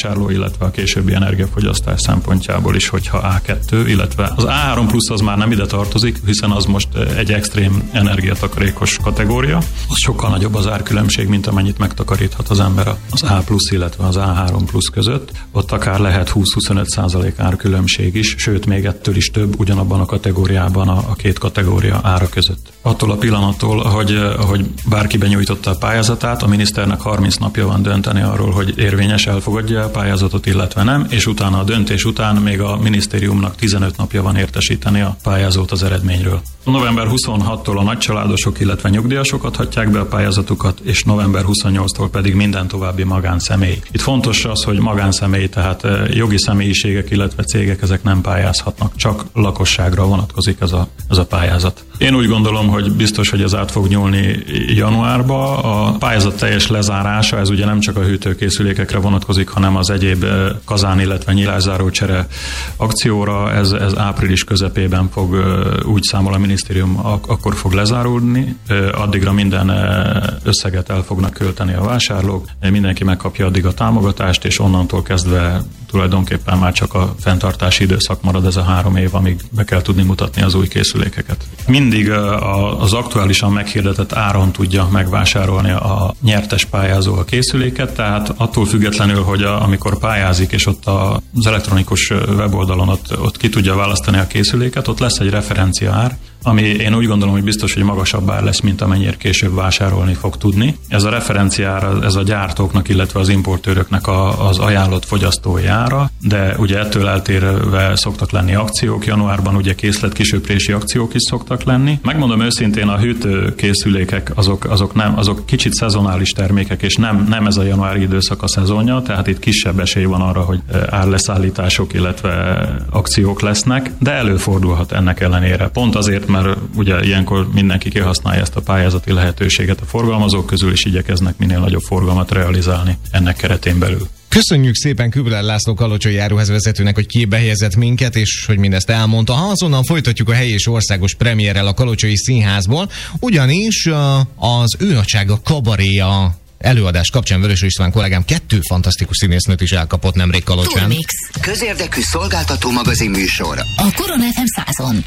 illetve a későbbi energiafogyasztás szempontjából is, hogyha A2, illetve az A3 plusz az már nem ide tartozik, hiszen az most egy extrém energiatakarékos kategória. Az sokkal nagyobb az árkülönbség, mint amennyit megtakaríthat az ember az A plusz, illetve az A3 plusz között. Ott akár lehet 20-25% árkülönbség is, sőt még ettől is több ugyanabban a kategóriában a két kategória ára között. Attól a pillanattól, ahogy bárki benyújtotta a pályázatát, a miniszternek 30 napja van dönteni arról, hogy érvényes, elfogadja a pályázatot, illetve nem, és utána a döntés után még a minisztériumnak 15 napja van értesíteni a pályázót az eredményről. November 26-tól a nagycsaládosok, illetve nyugdíjasok adhatják be a pályázatukat, és november 28-tól pedig minden további magánszemély. Itt fontos az, hogy magánszemély, tehát jogi személyiségek, illetve cégek ezek nem pályázhatnak, csak lakosságra vonatkozik ez a pályázat. Én úgy gondolom, hogy biztos, hogy ez át fog nyúlni januárba. A pályázat teljes lezárása, ez ugye nem csak a hűtőkészülékekre vonatkozik, hanem az egyéb kazán, illetve nyilászárócsere akcióra. Ez április közepében fog, úgy számol a minisztérium, akkor fog lezárulni. Addigra minden összeget el fognak költeni a vásárlók. Mindenki megkapja addig a támogatást, és onnantól kezdve tulajdonképpen már csak a fenntartási időszak marad, ez a 3 év, amíg be kell tudni mutatni az új készülékeket. Mindig az aktuálisan meghirdetett áron tudja megvásárolni a nyertes pályázó a készüléket, tehát attól függetlenül, hogy amikor pályázik, és ott az elektronikus weboldalon ott ki tudja választani a készüléket, ott lesz egy referencia ár, ami én úgy gondolom, hogy biztos, hogy magasabb ár lesz, mint amennyire később vásárolni fog tudni. Ez a referenciára, ez a gyártóknak, illetve az importőröknek az ajánlott fogyasztói ára, de ugye ettől eltérve szoktak lenni akciók, januárban ugye készletkisöprési akciók is szoktak lenni. Megmondom őszintén, a hűtőkészülékek azok kicsit szezonális termékek, és nem ez a januári időszak a szezonja, tehát itt kisebb esély van arra, hogy árleszállítások, illetve akciók lesznek, de előfordulhat ennek ellenére. Pont azért, mert ugye ilyenkor mindenki kihasználja ezt a pályázati lehetőséget a forgalmazók közül, és igyekeznek minél nagyobb forgalmat realizálni ennek keretén belül. Köszönjük szépen Kübler László kalocsai áruházvezetőnek, hogy képbe helyezett minket, és hogy mindezt elmondta. Azonnal folytatjuk a helyi és országos premierrel a Kalocsai Színházból, ugyanis az ő nagysága kabaréja előadás kapcsán Vörös István kollégám 2 fantasztikus színésznőt is elkapott nemrég Kalocsán. Turmix. Közérdekű szolgáltató magazin műsor. A Korona FM 100-on.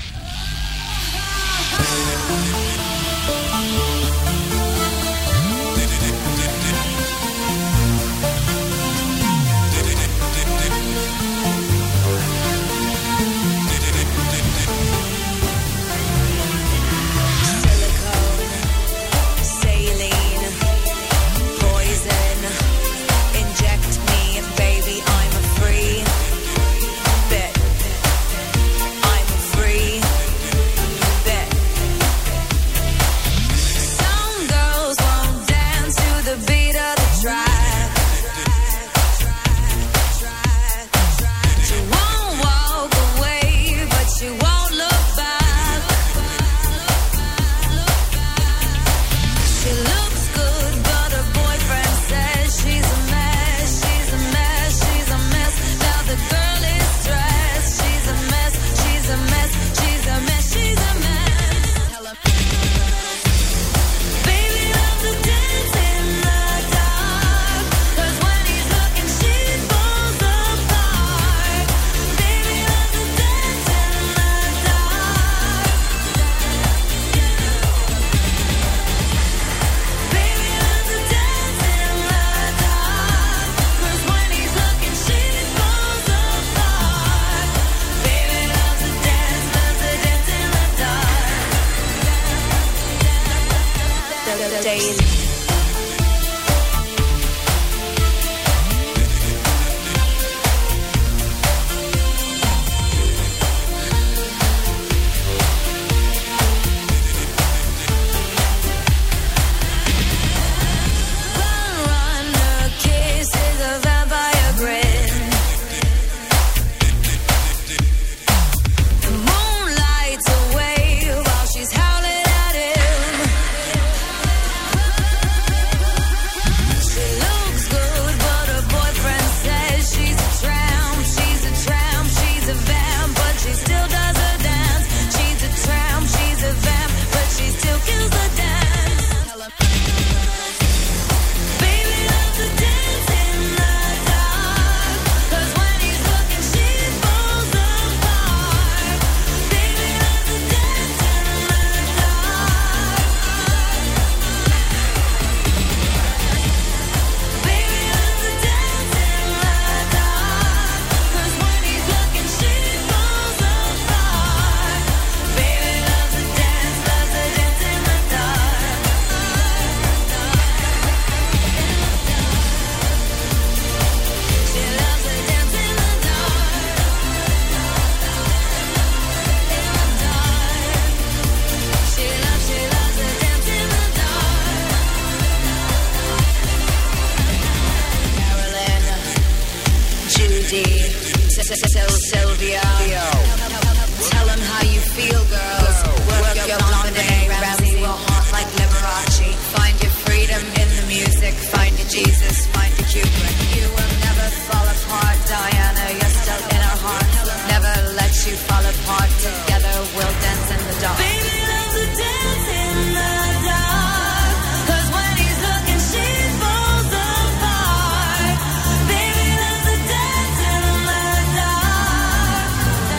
Cindy, Sylvia. Tell them how you feel, girls. Work your Dominic Ramsey, will haunt like Liberace. Find your freedom in the music. Find your Jesus, find your Kubrick. You will never fall apart, Diana. You're still in our hearts. Never let you fall apart. Together we'll dance in the dark. Baby loves to dance in the dark. 'Cause when he's looking, she falls apart. Baby loves to dance in the dark.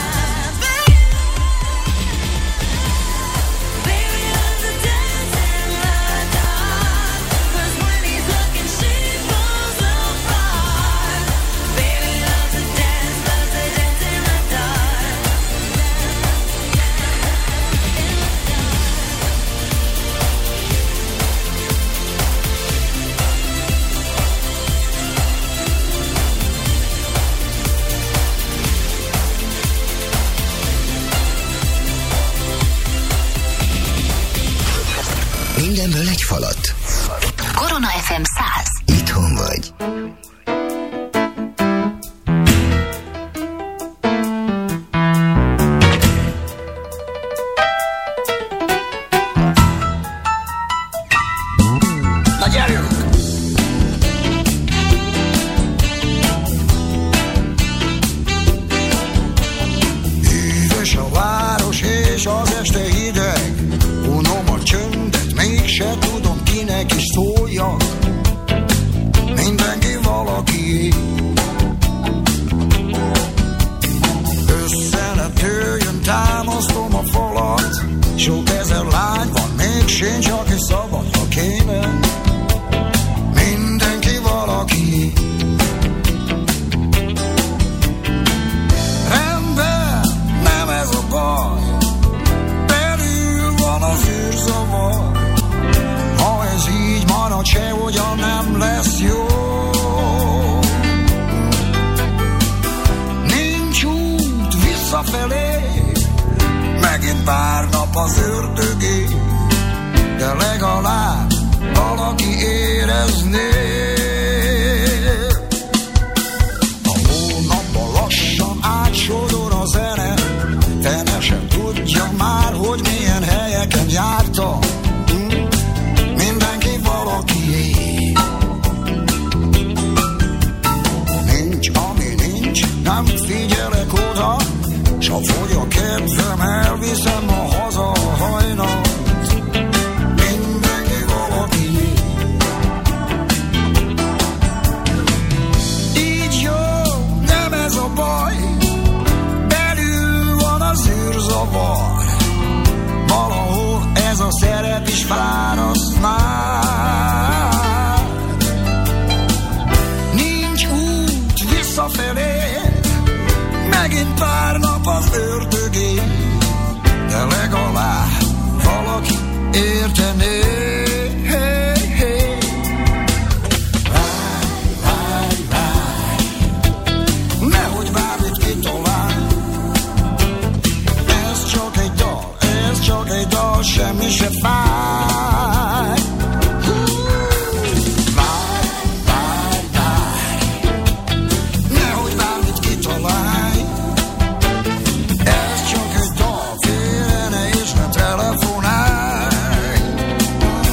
Baby loves to dance in the dark. 'Cause when he's looking, she falls apart. Baby loves to dance in the dark. Mindenből egy falat. Korona FM 100. Itthon vagy. Na gyerünk! Hűvös a város és az este hideg, unom a csöndet, mégse tudom kinek is szóljak. Mindenki valakié. Össze ne tőjön, támasztom a falat. Sok ezer lány van, még sincs, aki szabad, ha kéne. Mindenki valaki. Rendben, nem ez a baj, belül van az űrzavar. Ha ez így marad, sehogyan nem lesz jó. Nincs út visszafelé, megint pár nap az ördögé, de legalább valaki érezné. A hónapban lassan átsodor a zene, fene sem tudja már, hogy milyen helyeken jártam. Mindenki valakié. Nincs, ami nincs, nem figyelek oda, s ha fogy a kedvem, elviszem a haza a hajnalt. Mindenki valakié. Így jó, nem ez a baj, belül van az űrzavar. Valahol ez a szerep is fáraszt már. Nincs út visszafelé, megint pár nap az ördögé, de legalább valaki értené. Várj, nehogy bármit kitalálj. Ez csak egy dal, semmi se fáj. Várj, nehogy bármit kitalálj. Ez csak egy dal, félre ne és ne telefonálj.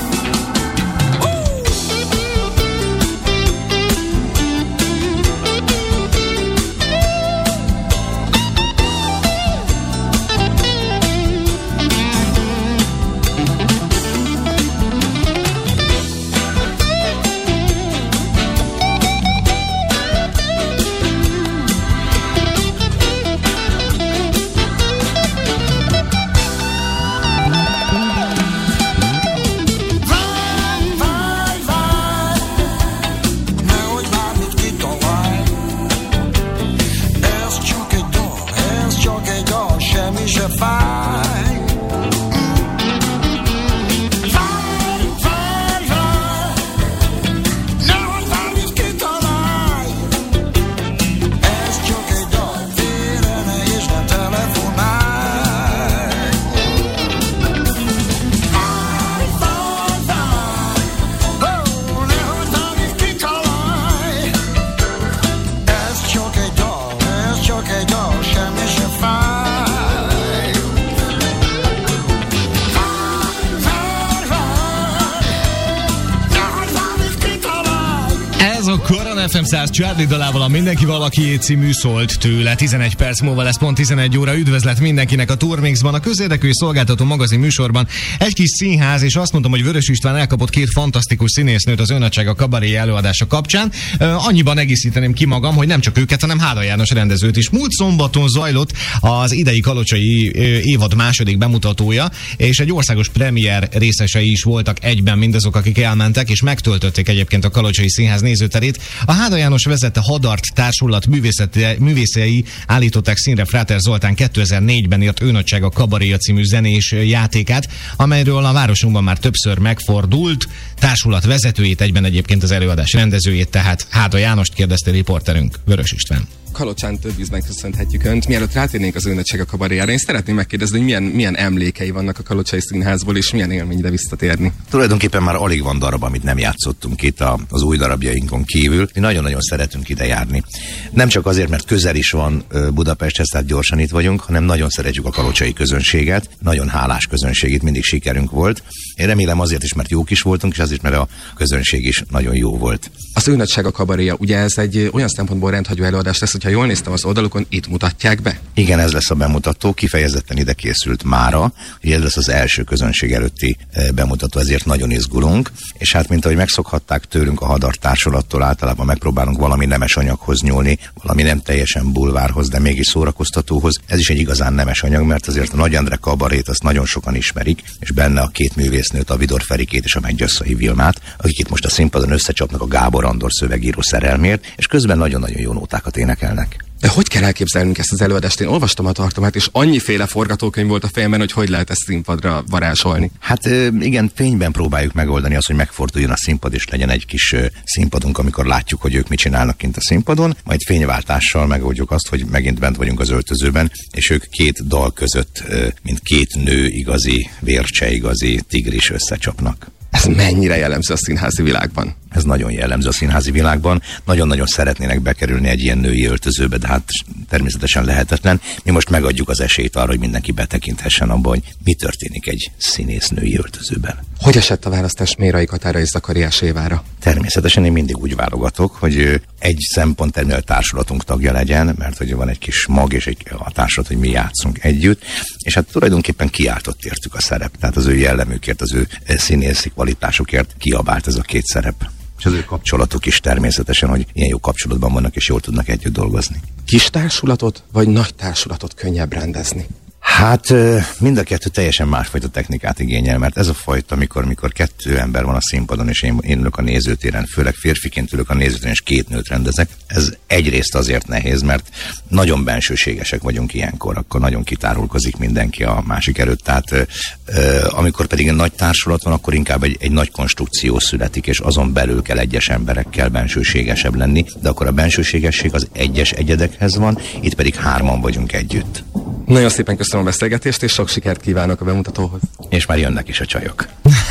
Korona FM 100 Charlie dalával a Mindenki Valakié című szólt tőle. 11 perc múlva lesz pont 11 óra. Üdvözlet mindenkinek a Turmixban, a közérdekű szolgáltató magazin műsorban. Egy kis színház, és azt mondtam, hogy Vörös István elkapott 2 fantasztikus színésznőt az Önnadság a kabaré előadása kapcsán. Annyiban egészíteném ki magam, hogy nem csak őket, hanem Háda János rendezőt is. Múlt szombaton zajlott az idei kalocsai évad második bemutatója, és egy országos premier részesei is voltak egyben mindazok, akik elmentek, és megtöltötték egyébként a Kalocsai Színház nézőterét. A Háda János vezette Hadart társulat művészei állították színre Fráter Zoltán 2004-ben írt Önnadság a kabaréja című zenés játékát, amelyről a városunkban már többször megfordult. Társulat vezetőjét, egyben egyébként az előadás rendezőjét, tehát Háda Jánost kérdezte riporterünk, Vörös István. Kalocsán több ízben köszönhetjük Önt. Mielőtt rátérnénk az Önnadság a kabaréjára, én szeretném megkérdezni, hogy milyen emlékei vannak a Kalocsai Színházból, és milyen élmény ide visszatérni. Tulajdonképpen már alig van darab, amit nem játszottunk itt az új darabjainkon kívül. Mi nagyon-nagyon szeretünk ide járni. Nem csak azért, mert közel is van Budapesthez, tehát gyorsan itt vagyunk, hanem nagyon szeretjük a kalocsai közönséget. Nagyon hálás közönség, itt mindig sikerünk volt. Én remélem azért is, mert jók is voltunk, és azért, mert a közönség is nagyon jó volt. Az Önnadság a kabaréja, ugye ez egy olyan szempontból rendhagyó előadás lesz, hogyha jól néztem az oldalukon, itt mutatják be? Igen, ez lesz a bemutató, kifejezetten ide készült mára, hogy ez lesz az első közönség előtti bemutató, ezért nagyon izgulunk, és hát mint ahogy megszokhatták tőlünk a Hadart társulattól, általában megpróbálunk valami nemes anyaghoz nyúlni, valami nem teljesen bulvárhoz, de mégis szórakoztatóhoz. Ez is egy igazán nemes anyag, mert azért a Nagy Endre kabarét azt nagyon sokan ismerik, és benne a 2 művésznőt, a Vidor Ferikét és a Mennyasszai Vilmát, akik itt most a színpadon összecsapnak a Gábor Andor szövegíró szerelmért, és közben nagyon-nagyon jó nótákat énekelnek. De hogy kell elképzelnünk ezt az előadást? Én olvastam a tartomát, és annyiféle forgatókönyv volt a fejemben, hogy lehet ezt színpadra varázsolni. Hát igen, fényben próbáljuk megoldani azt, hogy megforduljon a színpad, és legyen egy kis színpadunk, amikor látjuk, hogy ők mit csinálnak kint a színpadon, majd fényváltással megoldjuk azt, hogy megint bent vagyunk az öltözőben, és ők 2 dal között, mint 2 nő igazi, vércse igazi tigris összecsapnak. Ez mennyire jellemző a színházi világban? Ez nagyon jellemző a színházi világban. Nagyon-nagyon szeretnének bekerülni egy ilyen női öltözőbe, de hát természetesen lehetetlen. Mi most megadjuk az esélyt arra, hogy mindenki betekinthessen abba, hogy mi történik egy színész női öltözőben. Hogy esett a választás Mérai Katára és Zakariás Évára? Természetesen én mindig úgy válogatok, hogy egy szemponttermél a társulatunk tagja legyen, mert hogy van egy kis mag és a társulat, hogy mi játszunk együtt, és hát tulajdonképpen kiáltott értük a szerep. Tehát az ő jellemükért, az ő színészi kvalitásukért kiabált ez a 2 szerep. És az ő kapcsolatuk is természetesen, hogy ilyen jó kapcsolatban vannak, és jól tudnak együtt dolgozni. Kis társulatot, vagy nagy társulatot könnyebb rendezni? Hát mind a 2 teljesen másfajta technikát igényel, mert ez a fajta, mikor 2 ember van a színpadon, és én ülök a nézőtéren, főleg férfiként ülök a nézőtéren, és 2 nőt rendezek, ez egyrészt azért nehéz, mert nagyon bensőségesek vagyunk ilyenkor, akkor nagyon kitárulkozik mindenki a másik előtt, tehát amikor pedig egy nagy társulat van, akkor inkább egy nagy konstrukció születik, és azon belül kell egyes emberekkel bensőségesebb lenni, de akkor a bensőségesség az egyes egyedekhez van, itt pedig 3-an vagyunk együtt. Nagyon szépen köszönöm a beszélgetést, és sok sikert kívánok a bemutatóhoz. És már jönnek is a csajok.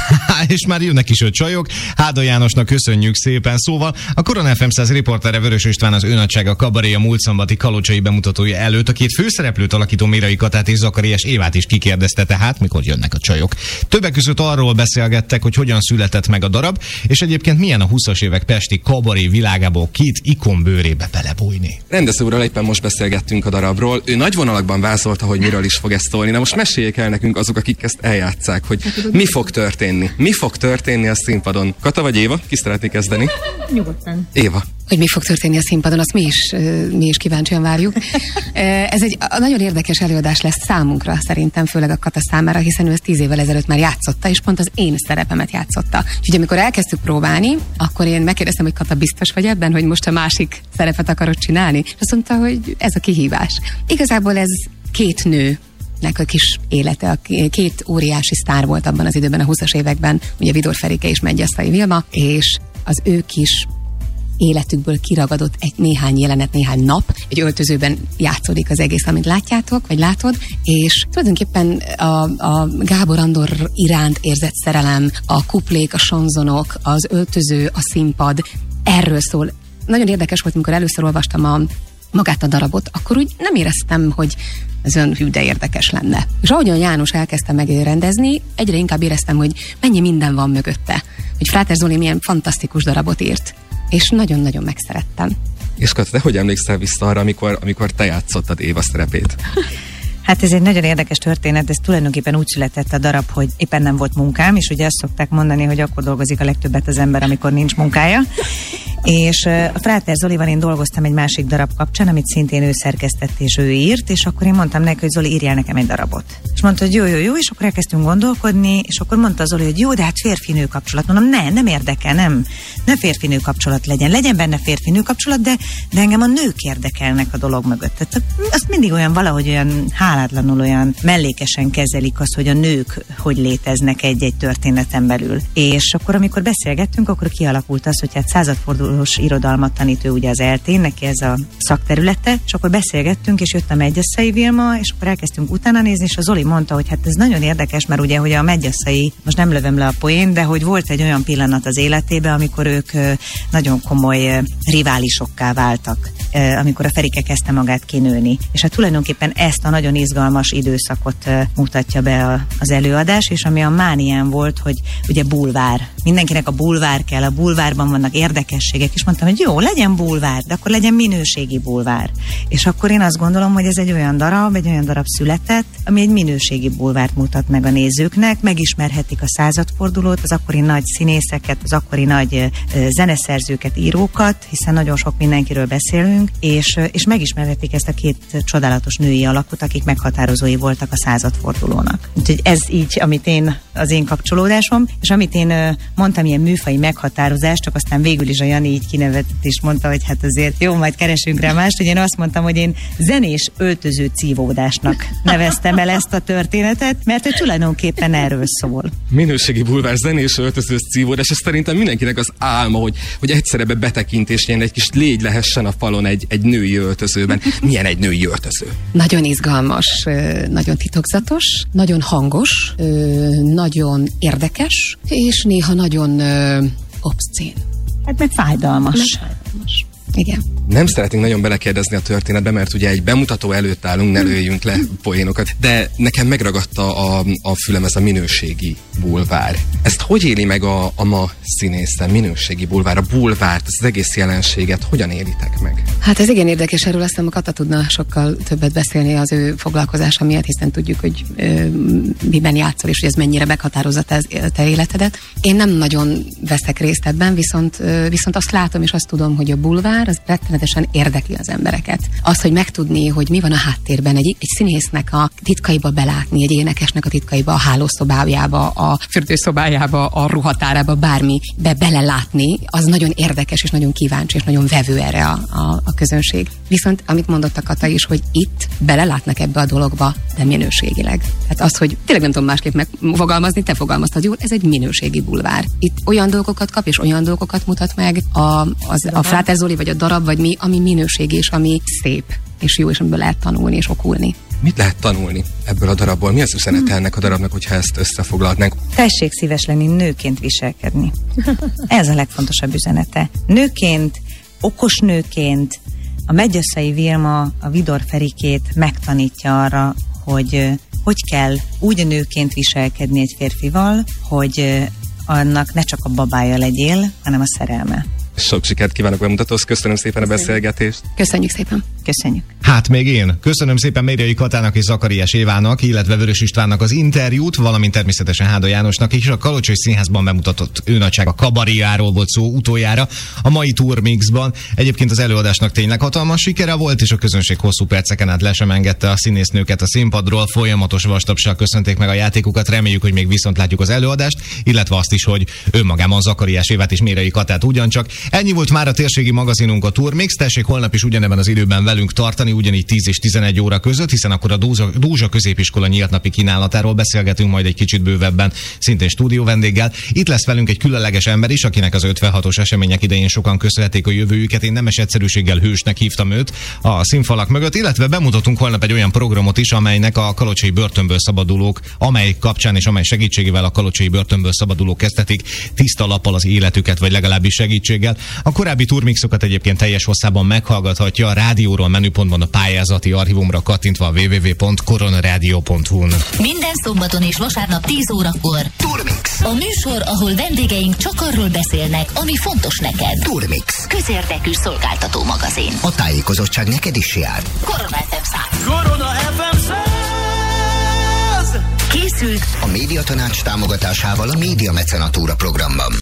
És már jönnek is a csajok. Háda Jánosnak köszönjük szépen. Szóval a Korona FM 100 riportere Vörös István az Önnadság a kabaréja múlt szombati kalocsai bemutatója előtt a 2 főszereplőt alakító Mérai Katát és Zakariás Évát is kikérdezte, tehát mikor jönnek a csajok. Többek között arról beszélgettek, hogy hogyan született meg a darab, és egyébként milyen a 20-as évek pesti kabaré világából 2 ikon bőrébe belebújni. Rendező úrral éppen most beszélgettünk a darabról. Ő nagy vonalakban vázolta, hogy miről is fog ez szólni. Na most meséljék el nekünk azok, akik ezt eljátszák, hogy mi fog történni. Mi fog történni a színpadon? Kata vagy Éva? Ki szeretné kezdeni? Nyugodtan. Éva. Hogy mi fog történni a színpadon, azt mi is kíváncsian várjuk. Ez egy nagyon érdekes előadás lesz számunkra, szerintem, főleg a Kata számára, hiszen ő ezt 10 évvel ezelőtt már játszotta, és pont az én szerepemet játszotta. Úgyhogy amikor elkezdtük próbálni, akkor én megkérdeztem, hogy Kata, biztos vagy ebben, hogy most a másik szerepet akarod csinálni? És azt mondta, hogy ez a kihívás. Igazából ez 2 nő nek a kis élete, a 2 óriási sztár volt abban az időben, a 20-as években, ugye Vidor Ferike és Mennyasszai Vilma, és az ő kis életükből kiragadott egy néhány jelenet, néhány nap, egy öltözőben játszódik az egész, amit látjátok, vagy látod, és tulajdonképpen a Gábor Andor iránt érzett szerelem, a kuplék, a sonzonok, az öltöző, a színpad, erről szól. Nagyon érdekes volt, amikor először olvastam magát a darabot, akkor úgy nem éreztem, hogy ez olyan hű, de érdekes lenne. És ahogyan János elkezdte megrendezni, egyre inkább éreztem, hogy mennyi minden van mögötte. Hogy Fráter Zoli milyen fantasztikus darabot írt. és nagyon-nagyon megszerettem. És Kata, te hogy emlékszel vissza arra, amikor te játszottad Éva szerepét? Hát ez egy nagyon érdekes történet, ez tulajdonképpen úgy született a darab, hogy éppen nem volt munkám, és ugye azt szokták mondani, hogy akkor dolgozik a legtöbbet az ember, amikor nincs munkája. És a Fráter Zolival én dolgoztam egy másik darab kapcsán, amit szintén ő szerkesztett és ő írt, és akkor én mondtam neki, hogy Zoli, írjál nekem egy darabot. És mondta, hogy jó, és akkor elkezdtünk gondolkodni, és akkor mondta Zoli, hogy jó, de hát férfi-nő kapcsolat. Mondom, nem érdekel, ne férfi-nő kapcsolat legyen benne férfi-nő kapcsolat, de engem a nők érdekelnek a dolog mögött. Tehát azt mindig olyan valahogy olyan hálátlanul, olyan mellékesen kezelik azt, hogy a nők hogy léteznek egy történeten belül. És akkor, amikor beszélgettünk, akkor kialakult az, hogy hát századfordulós irodalmat tanít ő ugye az ELTén, neki ez a szakterülete, és akkor beszélgettünk, és jött a Medgyessai Vilma, és akkor elkezdtünk utána nézni, és a Zoli mondta, hogy hát ez nagyon érdekes, mert ugye, hogy a Medgyessai, most nem lövöm le a poén, de hogy volt egy olyan pillanat az életében, amikor ők nagyon komoly riválisokká váltak, amikor a Ferike kezdte magát kinőni. És hát tulajdonképpen ezt a nagyon izgalmas időszakot mutatja be az előadás, és ami a mánián volt, hogy ugye bulvár. Mindenkinek a bulvár kell, a bulvárban vannak érdekességek, és mondtam, hogy jó, legyen bulvár, de akkor legyen minőségi bulvár. És akkor én azt gondolom, hogy ez egy olyan darab született, ami egy minőségi bulvárt mutat meg a nézőknek, megismerhetik a századfordulót, az akkori nagy színészeket, az akkori nagy zeneszerzőket, írókat, hiszen nagyon sok mindenkiről beszélünk, és megismerhetik ezt a két csodálatos női alakot, akik meghatározói voltak a századfordulónak. Úgyhogy ez így, az én kapcsolódásom, és amit én mondtam, ilyen műfai meghatározás, csak aztán végül is a Jani így kinevetett és mondta, hogy hát azért jó, majd keresünk rá mást, hogy én azt mondtam, hogy én zenés öltöző cívódásnak neveztem el ezt a történetet, mert ő tulajdonképpen erről szól. Minőségi bulvár, zenés öltöző szívódás, ez szerintem mindenkinek az álma, hogy egyszerre betekintés ilyen egy kis légy lehessen a falon egy női öltözőben. Milyen egy női öltöző? Nagyon izgalmas, nagyon titokzatos, nagyon hangos, nagyon érdekes, és néha nagyon obszcén. Hát meg fájdalmas. Igen. Nem szeretnénk nagyon belekérdezni a történetbe, mert ugye egy bemutató előtt állunk, ne lőjünk le poénokat, de nekem megragadta a fülem ez a minőségi bulvár. Ezt hogy éli meg a ma színésze, minőségi bulvár, a bulvárt, az egész jelenséget, hogyan élitek meg? Hát ez igen érdekes, erről azt hiszem a Kata tudna sokkal többet beszélni az ő foglalkozása miatt, hiszen tudjuk, hogy miben játszol, és hogy ez mennyire meghatározza te életedet. Én nem nagyon veszek részt ebben, viszont azt látom, és azt tudom, hogy a bulvár az rettenetesen érdekli az embereket. Az, hogy megtudni, hogy mi van a háttérben, egy színésznek a titkaiba belátni, egy énekesnek a titkaiba, a hálószobájába, a fürdőszobájába, a ruhatárába, bármibe belelátni, az nagyon érdekes, és nagyon kíváncsi, és nagyon vevő erre a közönség. Viszont, amit mondott a Kata is, hogy itt belelátnak ebbe a dologba, de minőségileg. Tehát az, hogy tényleg nem tudom másképp megfogalmazni, te fogalmaztad jól, ez egy minőségi bulvár. Itt olyan dolgokat kap, és olyan dolgokat mutat meg a Fráter Zoli, vagy a darab, vagy mi, ami minőségi, és ami szép, és jó, és amiből lehet tanulni, és okulni. Mit lehet tanulni ebből a darabból? Mi az üzenete ennek a darabnak, hogyha ezt összefoglaltnánk? Tessék szíves lenni, nőként viselkedni. Ez a legfontosabb üzenete. Nőként, okos nőként, a Medgyessai Vilma a Vidor Ferikét megtanítja arra, hogy kell úgy nőként viselkedni egy férfival, hogy annak ne csak a babája legyél, hanem a szerelme. Sok sikert kívánok bemutatóhoz, köszönöm szépen a beszélgetést. Köszönjük szépen. Köszönjük. Hát még én. Köszönöm szépen Mérjai Katának és Zakariás Évának, illetve Vörös Istvánnak az interjút, valamint természetesen Háda Jánosnak is. A Kalocsai Színházban bemutatott őnagyság a kabaréjáról volt szó utoljára a mai Turmixban. Egyébként az előadásnak tényleg hatalmas sikere volt, és a közönség hosszú perceken át le sem engedte a színésznőket a színpadról. Folyamatos vastapsal köszönték meg a játékukat. Reméljük, hogy még viszont látjuk az előadást, illetve azt is, hogy önmagában Zakariás Évát és Mérjai Katát ugyancsak. Ennyi volt már a térségi magazinunk, a Turmix. Tessék holnap is ugyanebben az időben velünk tartani, ugyanígy 10 és 11 óra között, hiszen akkor a Dózsa középiskola nyílt napi kínálatáról beszélgetünk majd egy kicsit bővebben, szintén stúdió vendéggel. Itt lesz velünk egy különleges ember is, akinek az 56-os események idején sokan köszönhetik a jövőjüket. Én nemes egyszerűséggel hősnek hívtam őt a színfalak mögött, illetve bemutatunk holnap egy olyan programot is, amelynek a kalocsai börtönből szabadulók, amely kapcsán és amely segítségével a kalocsai börtönből szabadulók kezdhetik tiszta lappal az életüket, vagy legalábbis segítséggel. A korábbi Turmixokat egyébként teljes hosszában meghallgathatja a rádióról menüpontban a a pályázati archívumra kattintva a www.koronarádió.hu-n. Minden szombaton és vasárnap 10 órakor Turmix. A műsor, ahol vendégeink csak arról beszélnek, ami fontos neked. Turmix. Közérdekű szolgáltató magazin. A tájékozottság neked is jár. Korona FM 100. Korona FM 100. Készült A Médiatanács támogatásával a Média Mecenatúra programban.